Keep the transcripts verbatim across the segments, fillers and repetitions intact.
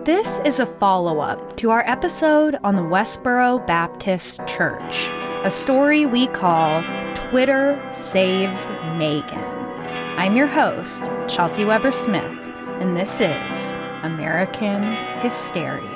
This is a follow-up to our episode on the Westboro Baptist Church, a story we call Twitter Saves Megan. I'm your host, Chelsea Weber-Smith, and this is American Hysteria.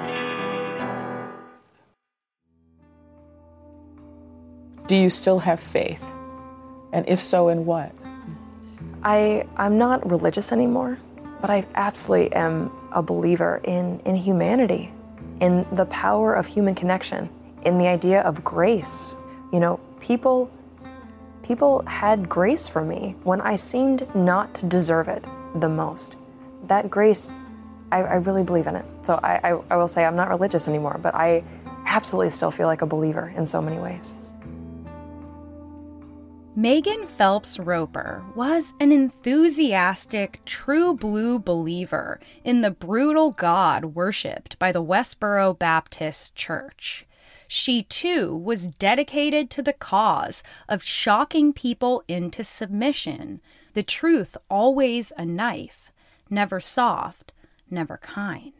Do you still have faith? And if so, in what? I, I'm not religious anymore, but I absolutely am a believer in, in humanity, in the power of human connection, in the idea of grace. You know, people, people had grace for me when I seemed not to deserve it the most. That grace, I, I really believe in it. So I, I, I will say I'm not religious anymore, but I absolutely still feel like a believer in so many ways. Megan Phelps Roper was an enthusiastic, true blue believer in the brutal God worshipped by the Westboro Baptist Church. She, too, was dedicated to the cause of shocking people into submission, the truth always a knife, never soft, never kind.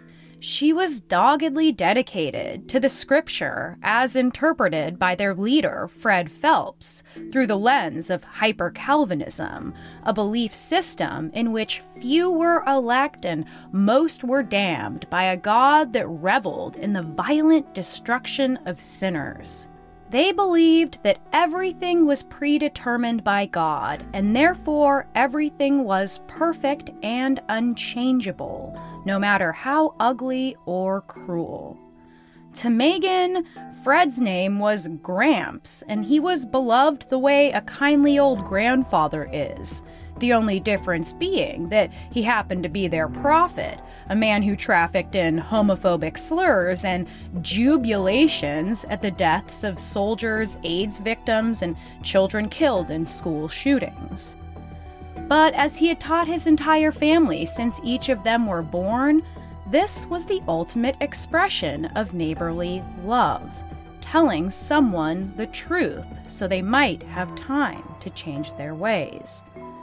She was doggedly dedicated to the scripture as interpreted by their leader, Fred Phelps, through the lens of hyper-Calvinism, a belief system in which few were elect and most were damned by a God that reveled in the violent destruction of sinners. They believed that everything was predetermined by God, and therefore everything was perfect and unchangeable, no matter how ugly or cruel. To Megan, Fred's name was Gramps, and he was beloved the way a kindly old grandfather is, the only difference being that he happened to be their prophet, a man who trafficked in homophobic slurs and jubilations at the deaths of soldiers, AIDS victims, and children killed in school shootings. But as he had taught his entire family since each of them were born, this was the ultimate expression of neighborly love, telling someone the truth so they might have time to change their ways.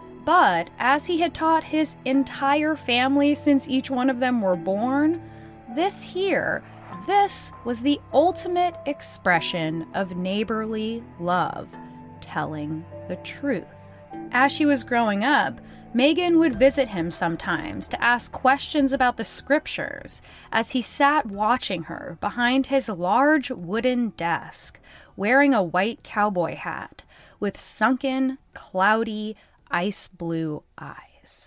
But as he had taught his entire family since each one of them were born, this here, this was the ultimate expression of neighborly love, telling the truth. As she was growing up, Megan would visit him sometimes to ask questions about the scriptures as he sat watching her behind his large wooden desk, wearing a white cowboy hat with sunken, cloudy, ice blue eyes.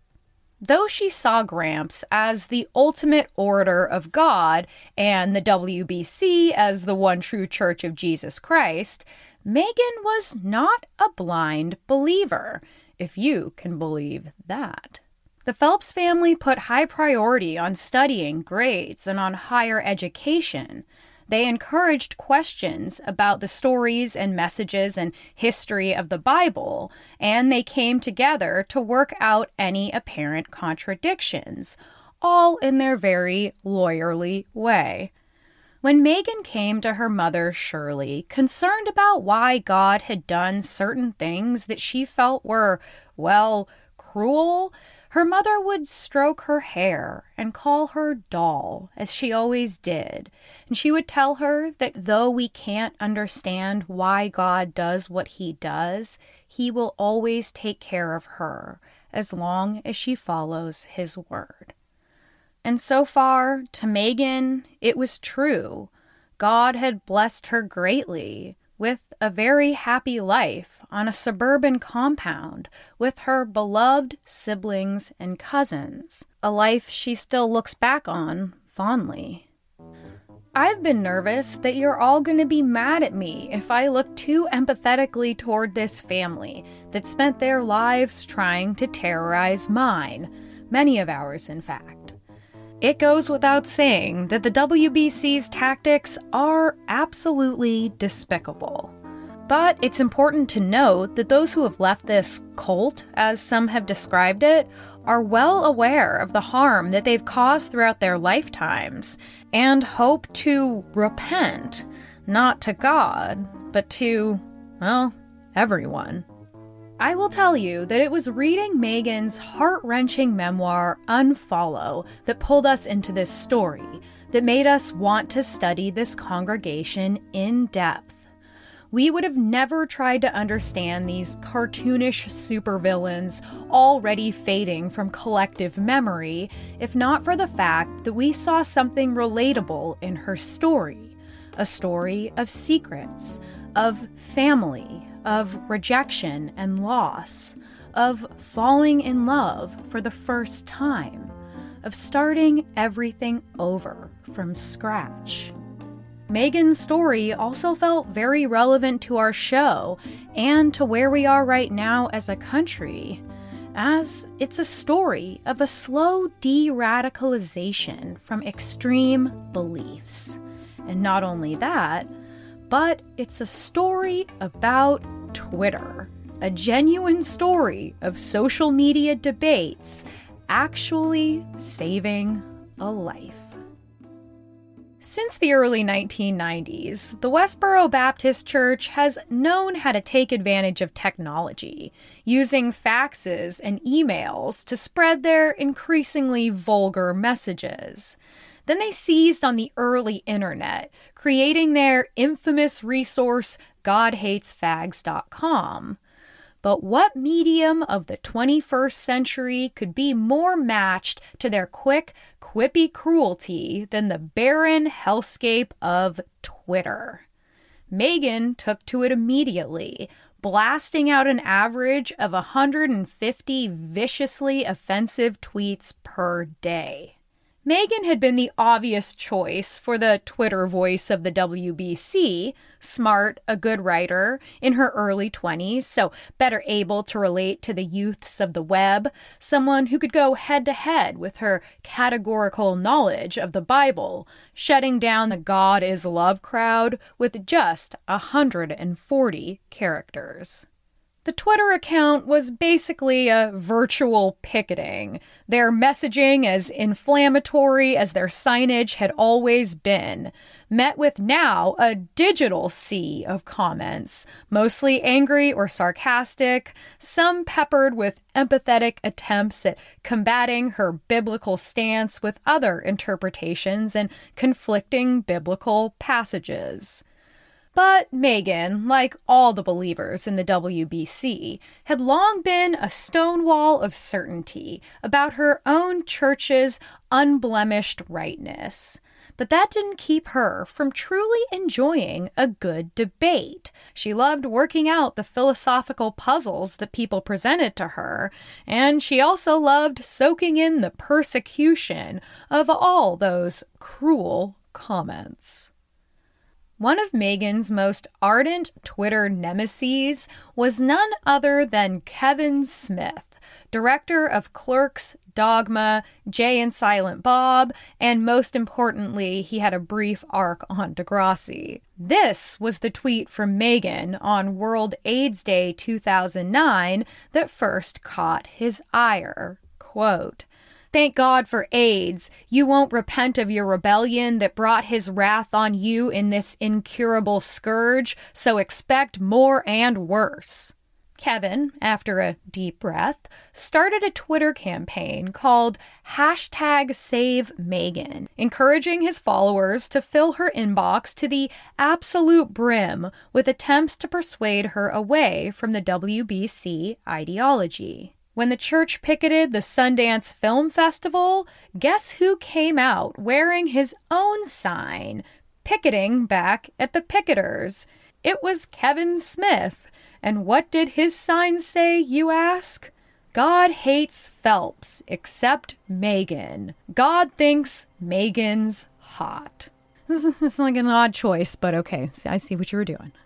Though she saw Gramps as the ultimate orator of God and the W B C as the one true Church of Jesus Christ, Megan was not a blind believer, if you can believe that. The Phelps family put high priority on studying, grades, and on higher education. They encouraged questions about the stories and messages and history of the Bible, and they came together to work out any apparent contradictions, all in their very lawyerly way. When Megan came to her mother, Shirley, concerned about why God had done certain things that she felt were, well, cruel, her mother would stroke her hair and call her doll, as she always did, and she would tell her that though we can't understand why God does what he does, he will always take care of her, as long as she follows his word. And so far, to Megan, it was true. God had blessed her greatly with a very happy life on a suburban compound with her beloved siblings and cousins, a life she still looks back on fondly. I've been nervous that you're all going to be mad at me if I look too empathetically toward this family that spent their lives trying to terrorize mine, many of ours, in fact. It goes without saying that the W B C's tactics are absolutely despicable. But it's important to note that those who have left this cult, as some have described it, are well aware of the harm that they've caused throughout their lifetimes and hope to repent, not to God, but to, well, everyone. I will tell you that it was reading Megan's heart-wrenching memoir, Unfollow, that pulled us into this story, that made us want to study this congregation in depth. We would have never tried to understand these cartoonish supervillains already fading from collective memory if not for the fact that we saw something relatable in her story. A story of secrets, of family, of rejection and loss, of falling in love for the first time, of starting everything over from scratch. Megan's story also felt very relevant to our show and to where we are right now as a country, as it's a story of a slow de-radicalization from extreme beliefs. And not only that, but it's a story about Twitter, a genuine story of social media debates actually saving a life. Since the early nineteen nineties, the Westboro Baptist Church has known how to take advantage of technology, using faxes and emails to spread their increasingly vulgar messages. Then they seized on the early internet, creating their infamous resource, god hates fags dot com. But what medium of the twenty-first century could be more matched to their quick, quippy cruelty than the barren hellscape of Twitter? Megan took to it immediately, blasting out an average of one hundred fifty viciously offensive tweets per day. Megan had been the obvious choice for the Twitter voice of the W B C, smart, a good writer, in her early twenties, so better able to relate to the youths of the web, someone who could go head-to-head with her categorical knowledge of the Bible, shutting down the God is Love crowd with just one hundred forty characters. The Twitter account was basically a virtual picketing, their messaging as inflammatory as their signage had always been, met with now a digital sea of comments, mostly angry or sarcastic, some peppered with empathetic attempts at combating her biblical stance with other interpretations and conflicting biblical passages. But Megan, like all the believers in the W B C, had long been a stonewall of certainty about her own church's unblemished rightness. But that didn't keep her from truly enjoying a good debate. She loved working out the philosophical puzzles that people presented to her, and she also loved soaking in the persecution of all those cruel comments. One of Megan's most ardent Twitter nemeses was none other than Kevin Smith, director of Clerks, Dogma, Jay and Silent Bob, and most importantly, he had a brief arc on Degrassi. This was the tweet from Megan on World AIDS Day two thousand nine that first caught his ire. Quote, "Thank God for AIDS. You won't repent of your rebellion that brought his wrath on you in this incurable scourge, so expect more and worse." Kevin, after a deep breath, started a Twitter campaign called hashtag Save Megan, encouraging his followers to fill her inbox to the absolute brim with attempts to persuade her away from the W B C ideology. When the church picketed the Sundance Film Festival, guess who came out wearing his own sign, picketing back at the picketers? It was Kevin Smith. And what did his sign say, you ask? God hates Phelps, except Megan. God thinks Megan's hot. This is like an odd choice, but okay, I see what you were doing.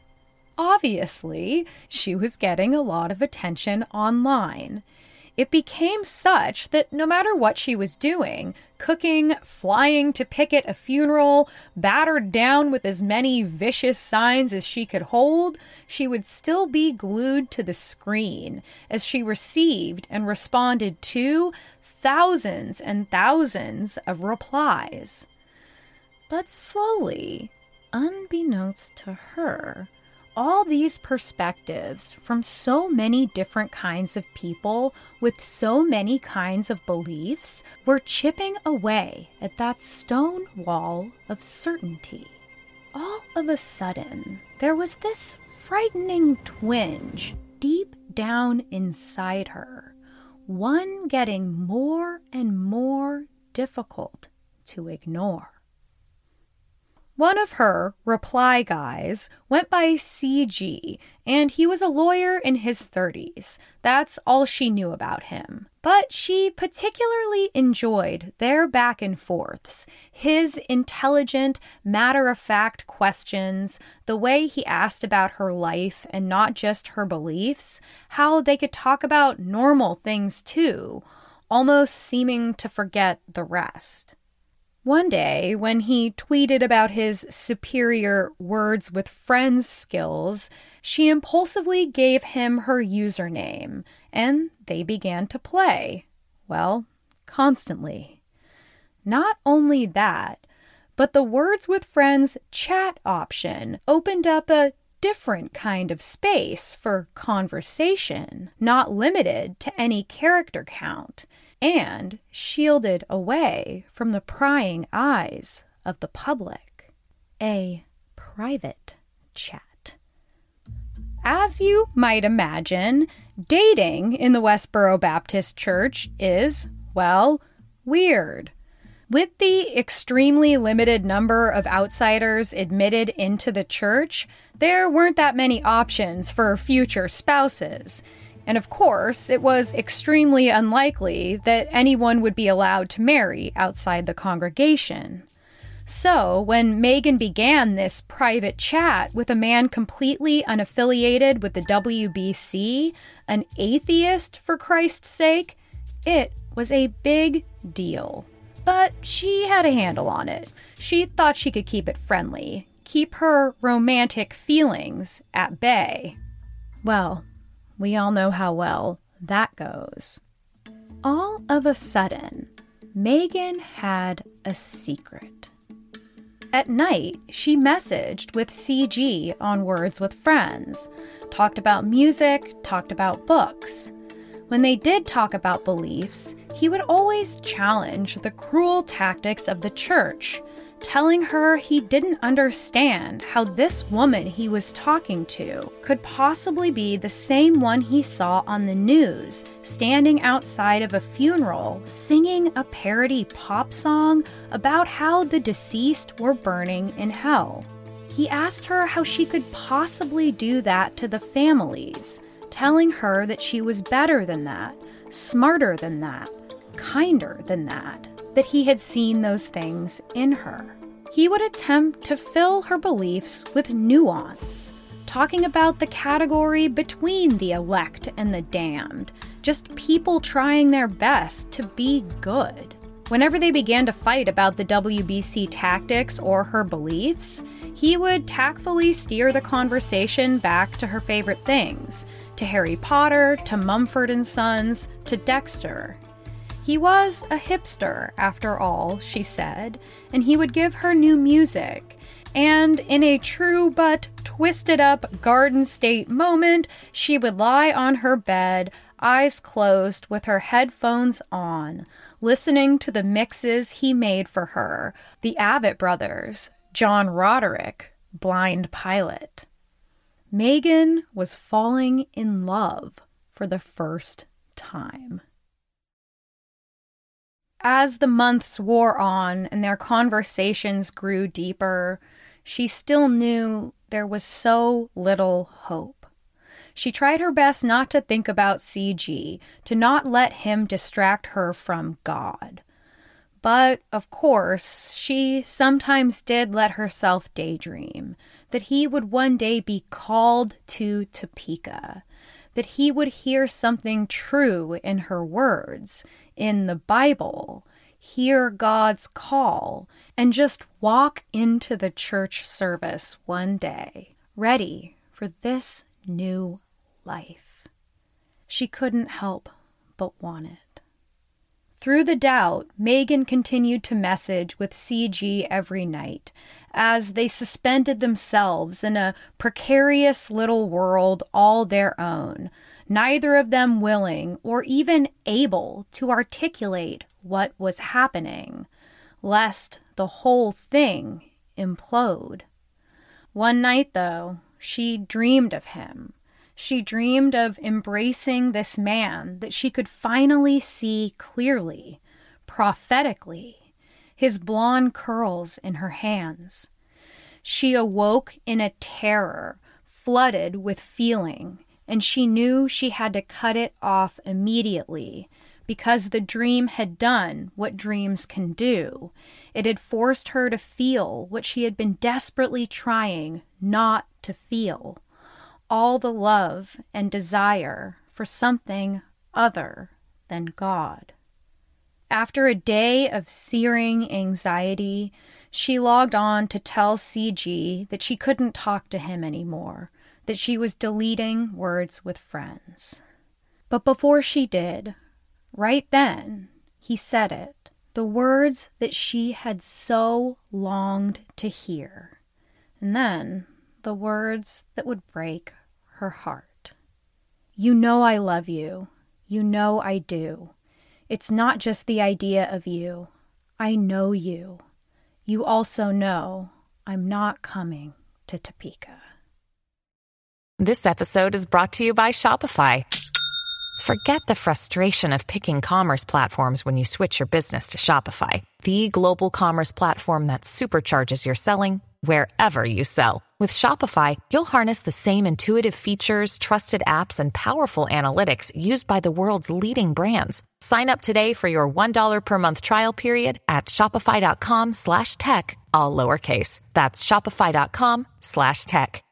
Obviously, she was getting a lot of attention online. It became such that no matter what she was doing, cooking, flying to picket a funeral, battered down with as many vicious signs as she could hold, she would still be glued to the screen as she received and responded to thousands and thousands of replies. But slowly, unbeknownst to her, all these perspectives from so many different kinds of people with so many kinds of beliefs were chipping away at that stone wall of certainty. All of a sudden, there was this frightening twinge deep down inside her, one getting more and more difficult to ignore. One of her reply guys went by C G, and he was a lawyer in his thirties. That's all she knew about him. But she particularly enjoyed their back and forths, his intelligent, matter-of-fact questions, the way he asked about her life and not just her beliefs, how they could talk about normal things too, almost seeming to forget the rest. One day, when he tweeted about his superior words with friends skills, she impulsively gave him her username, and they began to play. Well, constantly. Not only that, but the Words with Friends chat option opened up a different kind of space for conversation, not limited to any character count, and shielded away from the prying eyes of the public. A private chat. As you might imagine, dating in the Westboro Baptist Church is, well, weird. With the extremely limited number of outsiders admitted into the church, there weren't that many options for future spouses. And of course, it was extremely unlikely that anyone would be allowed to marry outside the congregation. So, when Megan began this private chat with a man completely unaffiliated with the W B C, an atheist for Christ's sake, it was a big deal. But she had a handle on it. She thought she could keep it friendly, keep her romantic feelings at bay. Well, we all know how well that goes. All of a sudden, Megan had a secret. At night, she messaged with C G on Words with Friends, talked about music, talked about books. When they did talk about beliefs, he would always challenge the cruel tactics of the church, telling her he didn't understand how this woman he was talking to could possibly be the same one he saw on the news, standing outside of a funeral, singing a parody pop song about how the deceased were burning in hell. He asked her how she could possibly do that to the families, telling her that she was better than that, smarter than that, kinder than that, that he had seen those things in her. He would attempt to fill her beliefs with nuance, talking about the category between the elect and the damned, just people trying their best to be good. Whenever they began to fight about the W B C tactics or her beliefs, he would tactfully steer the conversation back to her favorite things, to Harry Potter, to Mumford and Sons, to Dexter. He was a hipster, after all, she said, and he would give her new music. And in a true but twisted-up Garden State moment, she would lie on her bed, eyes closed, with her headphones on, listening to the mixes he made for her, the Avett Brothers, John Roderick, Blind Pilot. Megan was falling in love for the first time. As the months wore on and their conversations grew deeper, she still knew there was so little hope. She tried her best not to think about C G, to not let him distract her from God. But, of course, she sometimes did let herself daydream that he would one day be called to Topeka, that he would hear something true in her words, in the Bible, hear God's call, and just walk into the church service one day, ready for this new life. She couldn't help but want it. Through the doubt, Megan continued to message with C G every night as they suspended themselves in a precarious little world all their own, neither of them willing or even able to articulate what was happening, lest the whole thing implode. One night, though, she dreamed of him. She dreamed of embracing this man that she could finally see clearly, prophetically, his blonde curls in her hands. She awoke in a terror, flooded with feeling, and she knew she had to cut it off immediately because the dream had done what dreams can do. It had forced her to feel what she had been desperately trying not to feel. All the love and desire for something other than God. After a day of searing anxiety, she logged on to tell C G that she couldn't talk to him anymore, that she was deleting words with friends. But before she did, right then, he said it, the words that she had so longed to hear, and then the words that would break her heart. You know I love you. You know I do. It's not just the idea of you. I know you. You also know I'm not coming to Topeka. This episode is brought to you by Shopify. Forget the frustration of picking commerce platforms when you switch your business to Shopify, the global commerce platform that supercharges your selling wherever you sell. With Shopify, you'll harness the same intuitive features, trusted apps, and powerful analytics used by the world's leading brands. Sign up today for your one dollar per month trial period at shopify.com slash tech, all lowercase. That's shopify.com slash tech.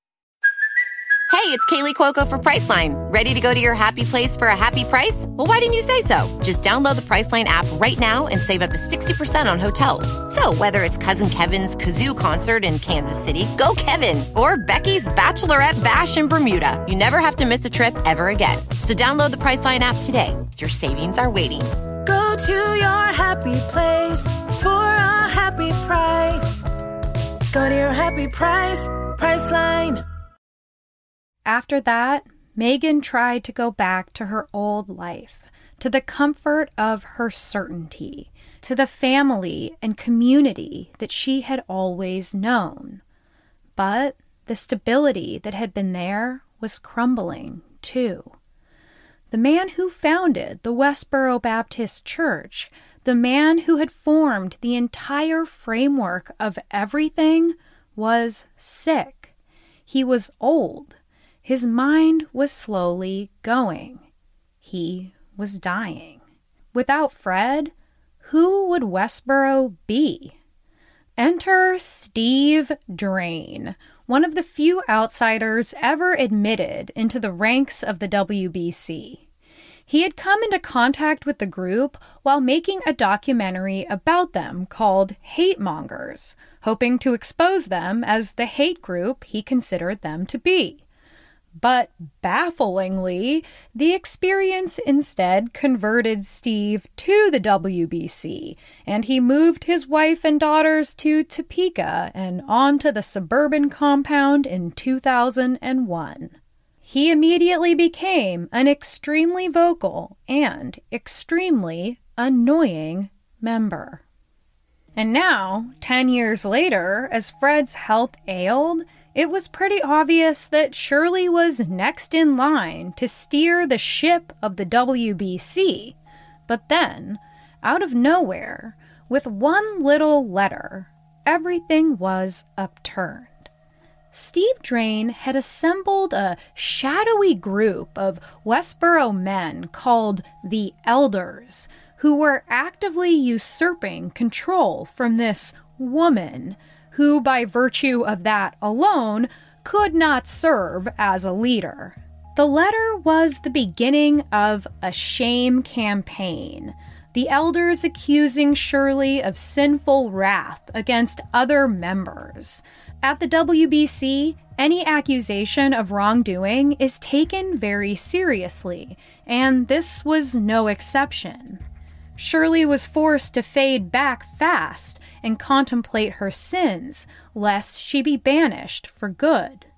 Hey, it's Kaylee Cuoco for Priceline. Ready to go to your happy place for a happy price? Well, why didn't you say so? Just download the Priceline app right now and save up to sixty percent on hotels. So whether it's Cousin Kevin's Kazoo Concert in Kansas City, go Kevin, or Becky's Bachelorette Bash in Bermuda, you never have to miss a trip ever again. So download the Priceline app today. Your savings are waiting. Go to your happy place for a happy price. Go to your happy price, Priceline. After that, Megan tried to go back to her old life, to the comfort of her certainty, to the family and community that she had always known. But the stability that had been there was crumbling, too. The man who founded the Westboro Baptist Church, the man who had formed the entire framework of everything, was sick. He was old. His mind was slowly going. He was dying. Without Fred, who would Westboro be? Enter Steve Drain, one of the few outsiders ever admitted into the ranks of the W B C. He had come into contact with the group while making a documentary about them called Hate Mongers, hoping to expose them as the hate group he considered them to be. But bafflingly, the experience instead converted Steve to the W B C, and he moved his wife and daughters to Topeka and onto the suburban compound in two thousand one. He immediately became an extremely vocal and extremely annoying member. And now, ten years later, as Fred's health ailed, it was pretty obvious that Shirley was next in line to steer the ship of the W B C. But then, out of nowhere, with one little letter, everything was upturned. Steve Drain had assembled a shadowy group of Westboro men called the Elders, who were actively usurping control from this woman, who, by virtue of that alone, could not serve as a leader. The letter was the beginning of a shame campaign, the elders accusing Shirley of sinful wrath against other members. At the W B C, any accusation of wrongdoing is taken very seriously, and this was no exception. Shirley was forced to fade back fast and contemplate her sins, lest she be banished for good.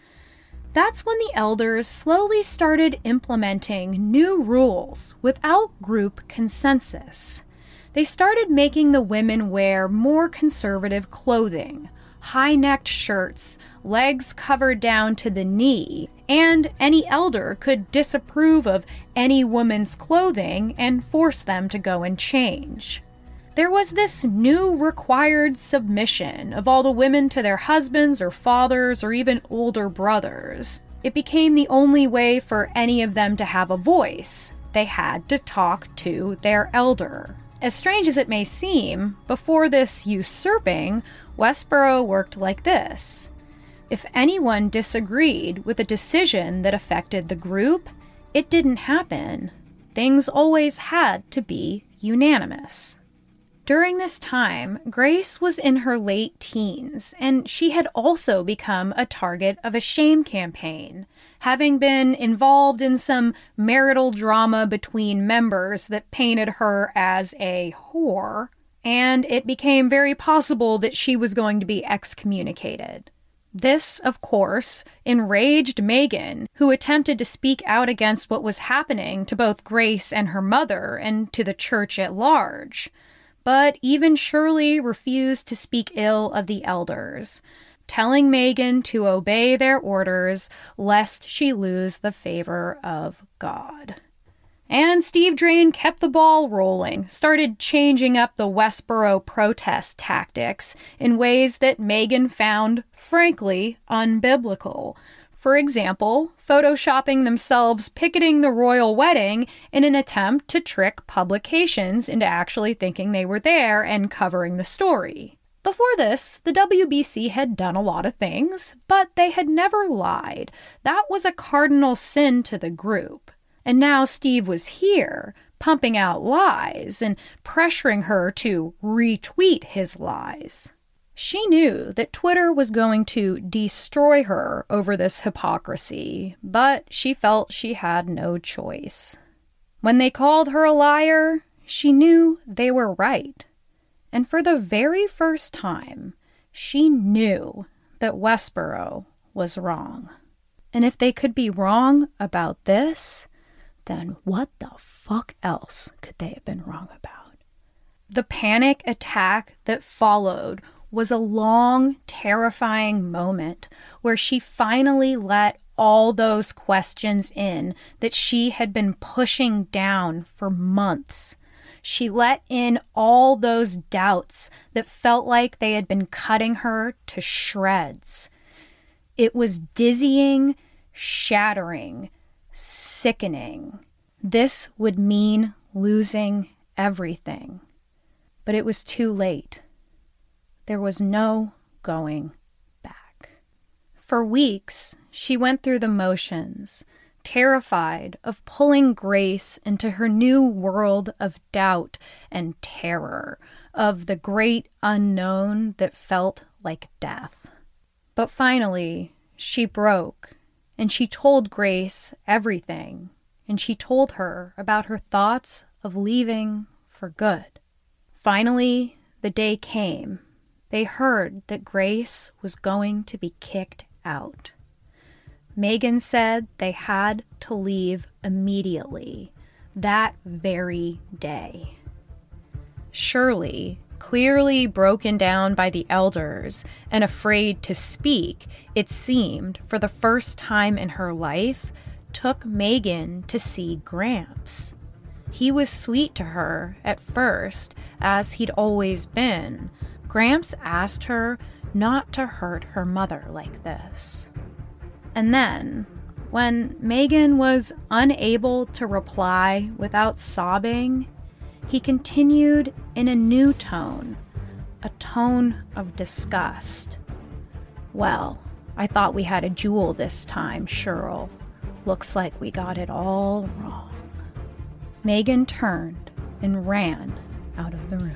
That's when the elders slowly started implementing new rules without group consensus. They started making the women wear more conservative clothing, high-necked shirts, legs covered down to the knee, and any elder could disapprove of any woman's clothing and force them to go and change. There was this new required submission of all the women to their husbands or fathers or even older brothers. It became the only way for any of them to have a voice. They had to talk to their elder. As strange as it may seem, before this usurping, Westboro worked like this. If anyone disagreed with a decision that affected the group, it didn't happen. Things always had to be unanimous. During this time, Grace was in her late teens, and she had also become a target of a shame campaign, having been involved in some marital drama between members that painted her as a whore, and it became very possible that she was going to be excommunicated. This, of course, enraged Megan, who attempted to speak out against what was happening to both Grace and her mother and to the church at large. But even Shirley refused to speak ill of the elders, telling Megan to obey their orders lest she lose the favor of God. And Steve Drain kept the ball rolling, started changing up the Westboro protest tactics in ways that Megan found, frankly, unbiblical. For example, photoshopping themselves picketing the royal wedding in an attempt to trick publications into actually thinking they were there and covering the story. Before this, the W B C had done a lot of things, but they had never lied. That was a cardinal sin to the group. And now Steve was here, pumping out lies and pressuring her to retweet his lies. She knew that Twitter was going to destroy her over this hypocrisy, but she felt she had no choice. When they called her a liar, she knew they were right. And for the very first time, she knew that Westboro was wrong. And if they could be wrong about this, then what the fuck else could they have been wrong about? The panic attack that followed was a long, terrifying moment where she finally let all those questions in that she had been pushing down for months. She let in all those doubts that felt like they had been cutting her to shreds. It was dizzying, shattering, sickening. This would mean losing everything. But it was too late. There was no going back. For weeks, she went through the motions, terrified of pulling Grace into her new world of doubt and terror, of the great unknown that felt like death. But finally, she broke, and she told Grace everything, and she told her about her thoughts of leaving for good. Finally, the day came. They heard that Grace was going to be kicked out. Megan said they had to leave immediately, that very day. Shirley, clearly broken down by the elders and afraid to speak, it seemed, for the first time in her life, took Megan to see Gramps. He was sweet to her at first, as he'd always been. Gramps asked her not to hurt her mother like this. And then, when Megan was unable to reply without sobbing, he continued in a new tone, a tone of disgust. "Well, I thought we had a jewel this time, Cheryl. Looks like we got it all wrong." Megan turned and ran out of the room.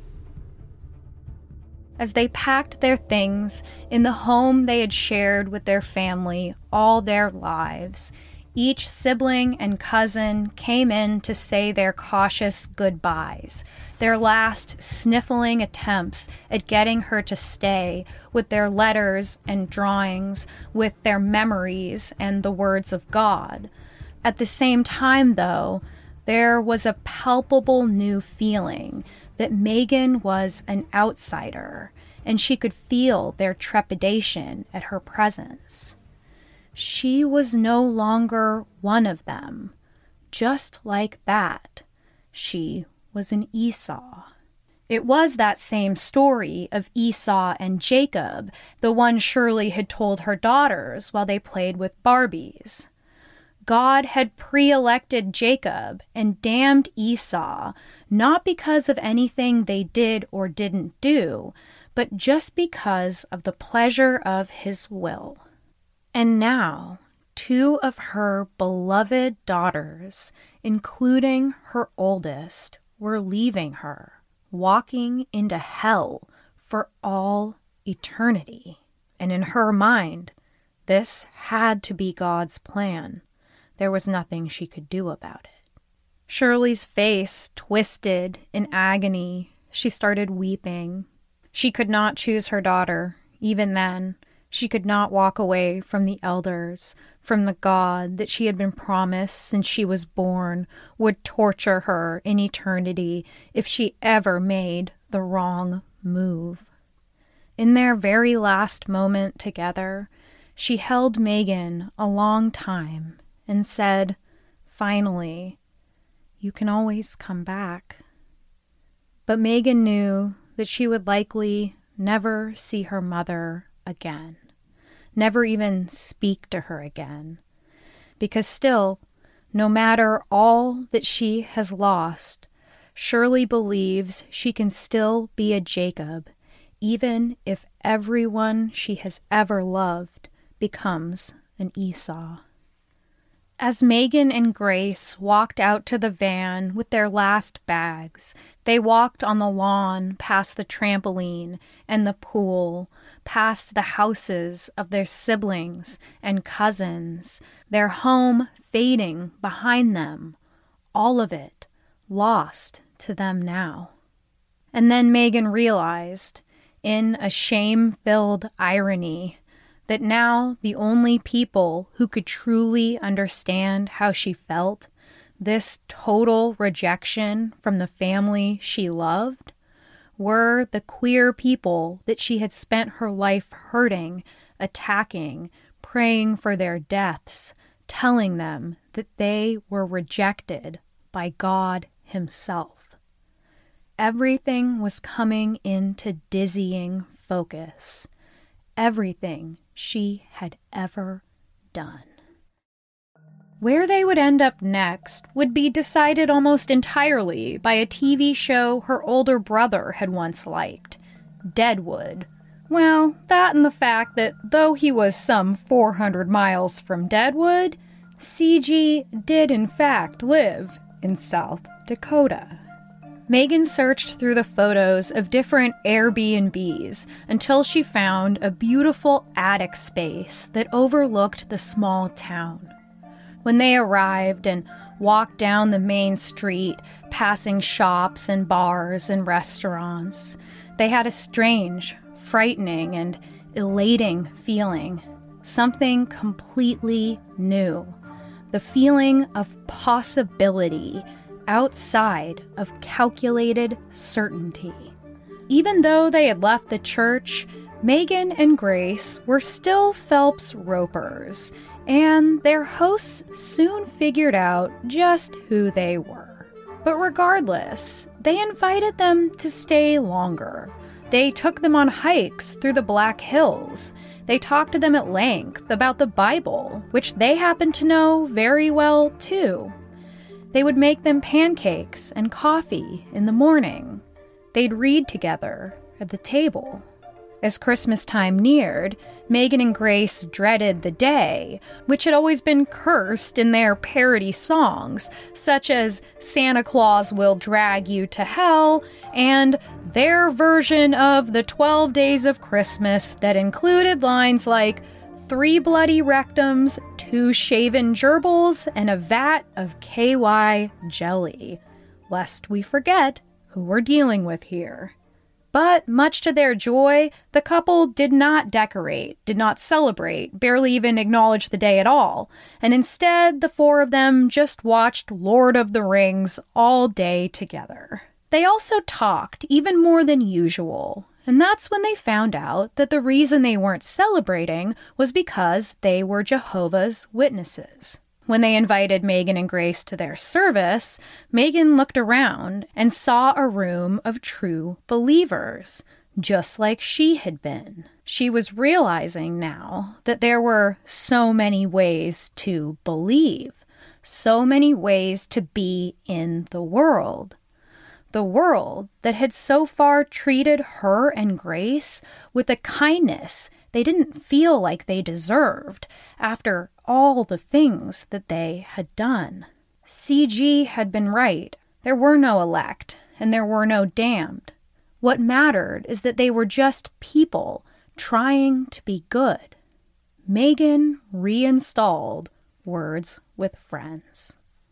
As they packed their things in the home they had shared with their family all their lives, Each sibling and cousin came in to say their cautious goodbyes, their last sniffling attempts at getting her to stay, with their letters and drawings, with their memories and the words of God. At the same time, though, there was a palpable new feeling that Megan was an outsider, and she could feel their trepidation at her presence. She was no longer one of them. Just like that, she was an Esau. It was that same story of Esau and Jacob, the one Shirley had told her daughters while they played with Barbies. God had pre-elected Jacob and damned Esau, not because of anything they did or didn't do, but just because of the pleasure of his will. And now, two of her beloved daughters, including her oldest, were leaving her, walking into hell for all eternity. And in her mind, this had to be God's plan. There was nothing she could do about it. Shirley's face twisted in agony. She started weeping. She could not choose her daughter, even then. She could not walk away from the elders, from the God that she had been promised since she was born would torture her in eternity if she ever made the wrong move. In their very last moment together, she held Megan a long time and said, finally, "You can always come back." But Megan knew that she would likely never see her mother again, never even speak to her again, because still, no matter all that she has lost, Shirley believes she can still be a Jacob, even if everyone she has ever loved becomes an Esau. As Megan and Grace walked out to the van with their last bags, they walked on the lawn past the trampoline and the pool, past the houses of their siblings and cousins, their home fading behind them, all of it lost to them now. And then Megan realized, in a shame-filled irony, that now the only people who could truly understand how she felt, this total rejection from the family she loved, were the queer people that she had spent her life hurting, attacking, praying for their deaths, telling them that they were rejected by God himself. Everything was coming into dizzying focus. Everything she had ever done. Where they would end up next would be decided almost entirely by a T V show her older brother had once liked, Deadwood. Well, that and the fact that though he was some four hundred miles from Deadwood, C G did in fact live in South Dakota. Megan searched through the photos of different Airbnbs until she found a beautiful attic space that overlooked the small town. When they arrived and walked down the main street, passing shops and bars and restaurants, they had a strange, frightening, and elating feeling. Something completely new. The feeling of possibility outside of calculated certainty. Even though they had left the church, Megan and Grace were still Phelps Ropers, and their hosts soon figured out just who they were. But regardless, they invited them to stay longer. They took them on hikes through the Black Hills. They talked to them at length about the Bible, which they happened to know very well too. They would make them pancakes and coffee in the morning. They'd read together at the table. As Christmas time neared, Megan and Grace dreaded the day, which had always been cursed in their parody songs, such as Santa Claus Will Drag You to Hell, and their version of the twelve Days of Christmas that included lines like, three bloody rectums, two shaven gerbils, and a vat of K Y jelly, lest we forget who we're dealing with here. But much to their joy, the couple did not decorate, did not celebrate, barely even acknowledge the day at all, and instead the four of them just watched Lord of the Rings all day together. They also talked, even more than usual, and that's when they found out that the reason they weren't celebrating was because they were Jehovah's Witnesses. When they invited Megan and Grace to their service, Megan looked around and saw a room of true believers, just like she had been. She was realizing now that there were so many ways to believe, so many ways to be in the world. The world that had so far treated her and Grace with a kindness they didn't feel like they deserved after all the things that they had done. C G had been right. There were no elect, and there were no damned. What mattered is that they were just people trying to be good. Megan reinstalled Words with Friends.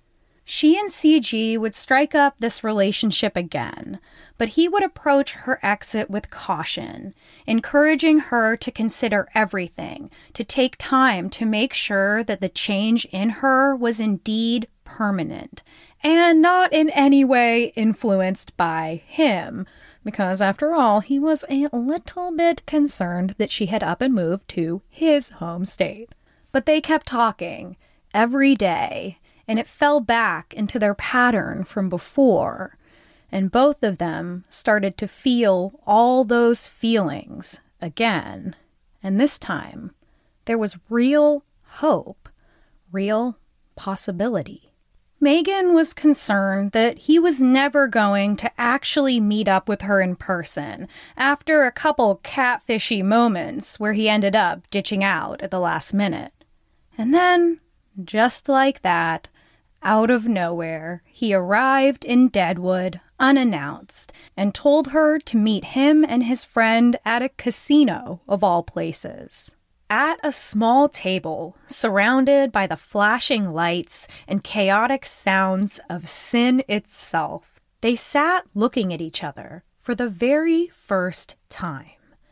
She and C G would strike up this relationship again, but he would approach her exit with caution, encouraging her to consider everything, to take time to make sure that the change in her was indeed permanent, and not in any way influenced by him, because after all, he was a little bit concerned that she had up and moved to his home state. But they kept talking every day, and it fell back into their pattern from before, and both of them started to feel all those feelings again. And this time, there was real hope, real possibility. Megan was concerned that he was never going to actually meet up with her in person after a couple catfishy moments where he ended up ditching out at the last minute. And then, just like that, out of nowhere, he arrived in Deadwood unannounced and told her to meet him and his friend at a casino, of all places. At a small table, surrounded by the flashing lights and chaotic sounds of sin itself, they sat looking at each other for the very first time.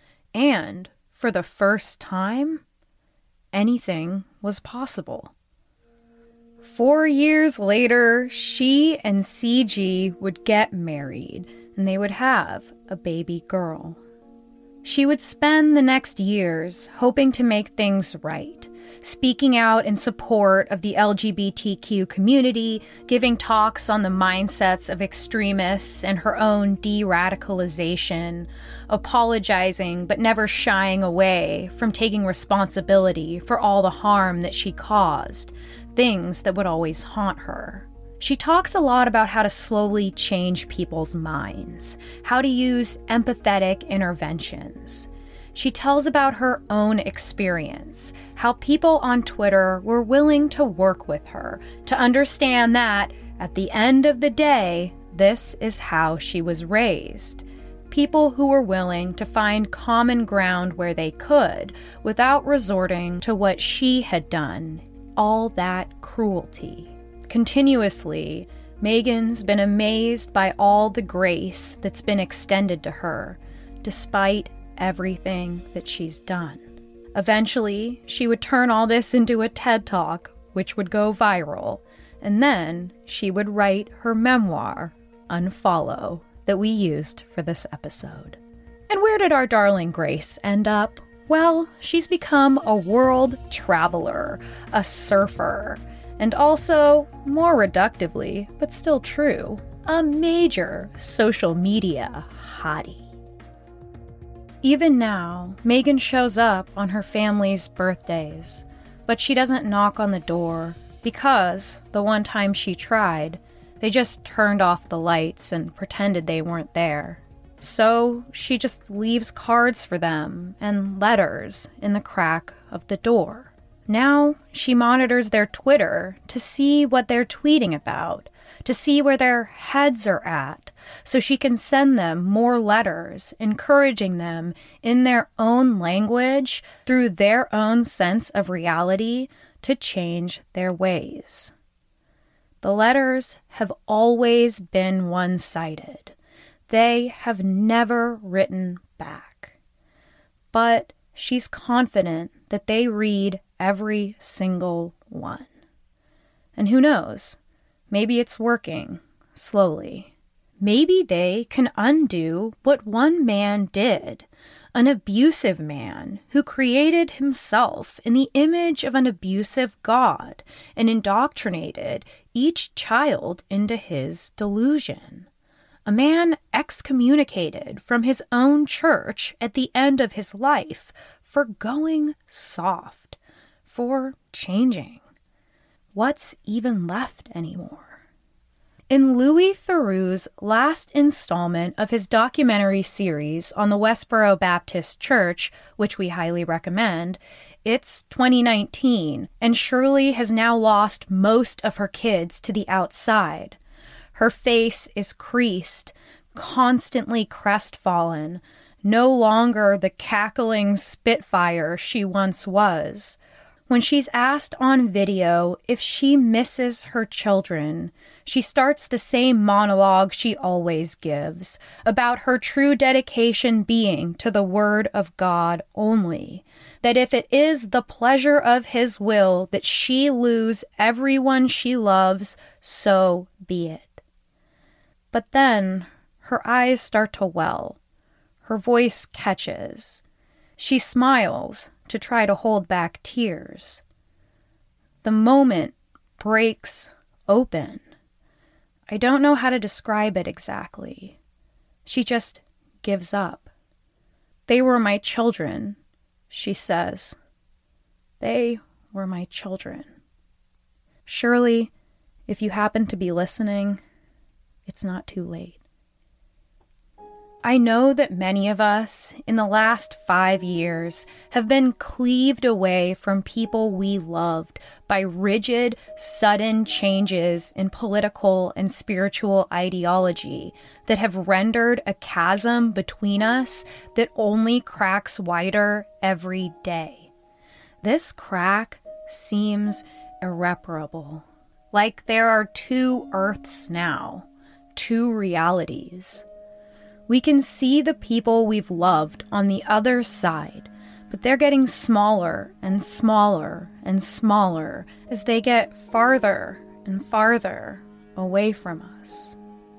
And for the first time, anything was possible. Four years later, she and C G would get married, and they would have a baby girl. She would spend the next years hoping to make things right, speaking out in support of the L G B T Q community, giving talks on the mindsets of extremists and her own de-radicalization, apologizing but never shying away from taking responsibility for all the harm that she caused, things that would always haunt her. She talks a lot about how to slowly change people's minds, how to use empathetic interventions. She tells about her own experience, how people on Twitter were willing to work with her, to understand that, at the end of the day, this is how she was raised. People who were willing to find common ground where they could, without resorting to what she had done, all that cruelty. Continuously, Megan's been amazed by all the grace that's been extended to her, despite everything that she's done. Eventually, she would turn all this into a TED Talk, which would go viral, and then she would write her memoir, Unfollow, that we used for this episode. And where did our darling Grace end up? Well, she's become a world traveler, a surfer, and also, more reductively, but still true, a major social media hottie. Even now, Megan shows up on her family's birthdays, but she doesn't knock on the door because, the one time she tried, they just turned off the lights and pretended they weren't there. So she just leaves cards for them and letters in the crack of the door. Now she monitors their Twitter to see what they're tweeting about, to see where their heads are at, so she can send them more letters, encouraging them in their own language through their own sense of reality to change their ways. The letters have always been one-sided. They have never written back. But she's confident that they read every single one. And who knows? Maybe it's working, slowly. Maybe they can undo what one man did, an abusive man who created himself in the image of an abusive God and indoctrinated each child into his delusion. A man excommunicated from his own church at the end of his life for going soft, for changing. What's even left anymore? In Louis Theroux's last installment of his documentary series on the Westboro Baptist Church, which we highly recommend, it's twenty nineteen, and Shirley has now lost most of her kids to the outside. Her face is creased, constantly crestfallen, no longer the cackling spitfire she once was. When she's asked on video if she misses her children, she starts the same monologue she always gives about her true dedication being to the Word of God only, that if it is the pleasure of His will that she lose everyone she loves, so be it. But then her eyes start to well. Her voice catches. She smiles to try to hold back tears. The moment breaks open. I don't know how to describe it exactly. She just gives up. They were my children, she says. They were my children. Shirley, if you happen to be listening, it's not too late. I know that many of us in the last five years have been cleaved away from people we loved by rigid, sudden changes in political and spiritual ideology that have rendered a chasm between us that only cracks wider every day. This crack seems irreparable, like there are two Earths now, two realities. We can see the people we've loved on the other side, but they're getting smaller and smaller and smaller as they get farther and farther away from us.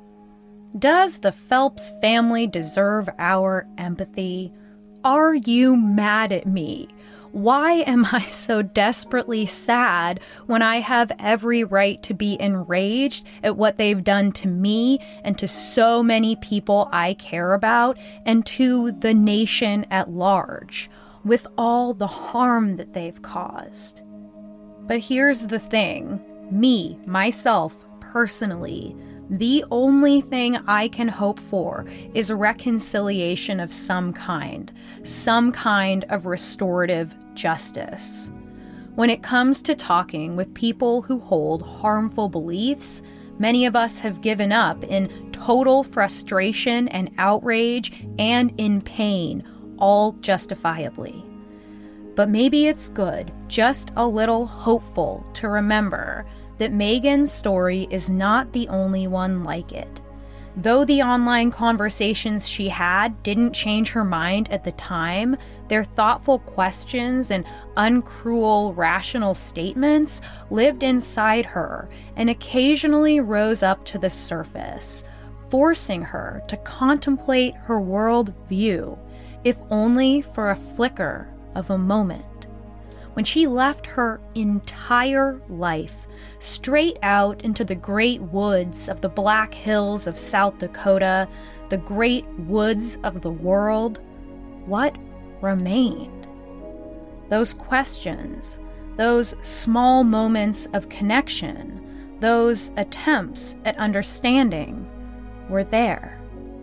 Does the Phelps family deserve our empathy? Are you mad at me? Why am I so desperately sad when I have every right to be enraged at what they've done to me and to so many people I care about and to the nation at large, with all the harm that they've caused? But here's the thing, me, myself, personally, the only thing I can hope for is a reconciliation of some kind, some kind of restorative justice. When it comes to talking with people who hold harmful beliefs, many of us have given up in total frustration and outrage and in pain, all justifiably. But maybe it's good, just a little hopeful, to remember that Megan's story is not the only one like it. Though the online conversations she had didn't change her mind at the time, their thoughtful questions and uncruel, rational statements lived inside her and occasionally rose up to the surface, forcing her to contemplate her world view, if only for a flicker of a moment. When she left her entire life straight out into the great woods of the Black Hills of South Dakota, the great woods of the world, what remained? Those questions, those small moments of connection, those attempts at understanding were there.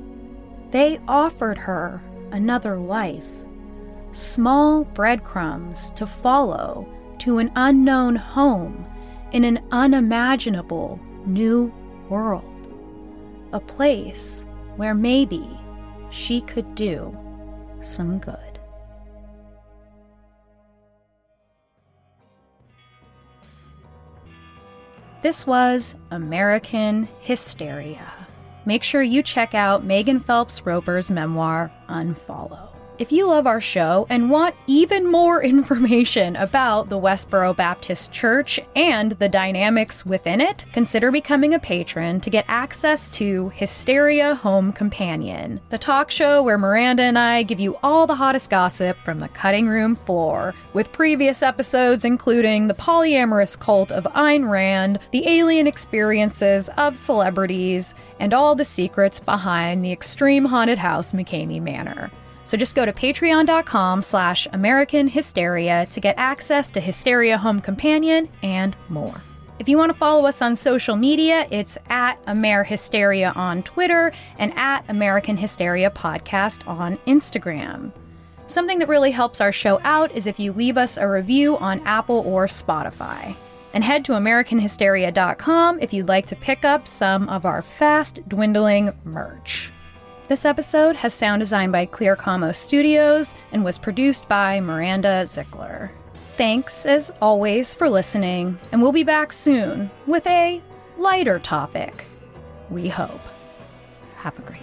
They offered her another life, small breadcrumbs to follow to an unknown home in an unimaginable new world. a place where maybe she could do some good. This was American Hysteria. Make sure you check out Megan Phelps Roper's memoir, Unfollow. If you love our show and want even more information about the Westboro Baptist Church and the dynamics within it, consider becoming a patron to get access to Hysteria Home Companion, the talk show where Miranda and I give you all the hottest gossip from the cutting room floor, with previous episodes including the polyamorous cult of Ayn Rand, the alien experiences of celebrities, and all the secrets behind the extreme haunted house McCamey Manor. So just go to patreon.com slash American Hysteria to get access to Hysteria Home Companion and more. If you want to follow us on social media, it's at AmerHysteria on Twitter and at American Hysteria Podcast on Instagram. Something that really helps our show out is if you leave us a review on Apple or Spotify. And head to American Hysteria dot com if you'd like to pick up some of our fast-dwindling merch. This episode has sound design by Clear Como Studios and was produced by Miranda Zickler. Thanks, as always, for listening, and we'll be back soon with a lighter topic. We hope. Have a great